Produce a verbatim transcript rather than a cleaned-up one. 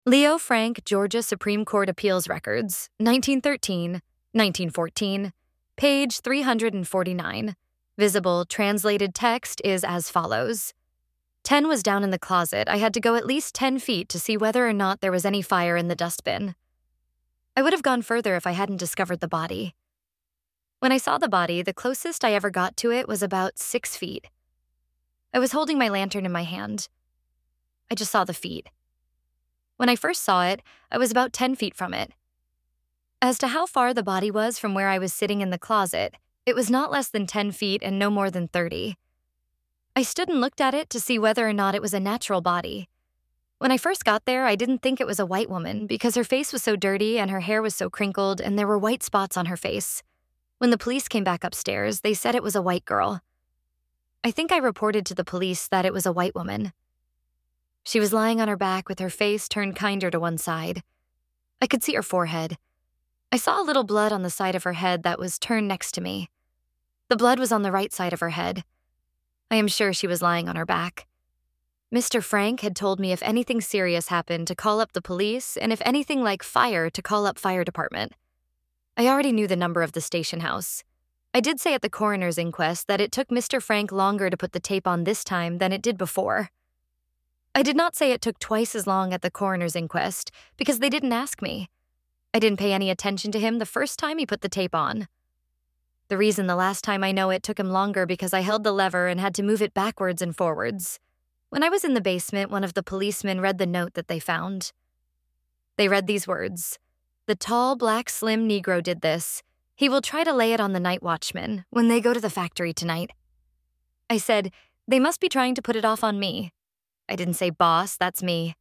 Leo Frank, Georgia Supreme Court Appeals Records, nineteen thirteen, nineteen fourteen, page three hundred forty-nine. Visible translated text is as follows. ten was down in the closet. I had to go at least ten feet to see whether or not there was any fire in the dustbin. I would have gone further if I hadn't discovered the body. When I saw the body, the closest I ever got to it was about six feet. I was holding my lantern in my hand. I just saw the feet. When I first saw it, I was about ten feet from it. As to how far the body was from where I was sitting in the closet, it was not less than ten feet and no more than thirty. I stood and looked at it to see whether or not it was a natural body. When I first got there, I didn't think it was a white woman because her face was so dirty and her hair was so crinkled and there were white spots on her face. When the police came back upstairs, they said it was a white girl. I think I reported to the police that it was a white woman. She was lying on her back with her face turned kinder to one side. I could see her forehead. I saw a little blood on the side of her head that was turned next to me. The blood was on the right side of her head. I am sure she was lying on her back. Mister Frank had told me if anything serious happened to call up the police and if anything like fire to call up fire department. I already knew the number of the station house. I did say at the coroner's inquest that it took Mister Frank longer to put the tape on this time than it did before. I did not say it took twice as long at the coroner's inquest because they didn't ask me. I didn't pay any attention to him the first time he put the tape on. The reason the last time I know it took him longer because I held the lever and had to move it backwards and forwards. When I was in the basement, one of the policemen read the note that they found. They read these words. The tall, black, slim Negro did this. He will try to lay it on the night watchman when they go to the factory tonight. I said, they must be trying to put it off on me. I didn't say boss, that's me.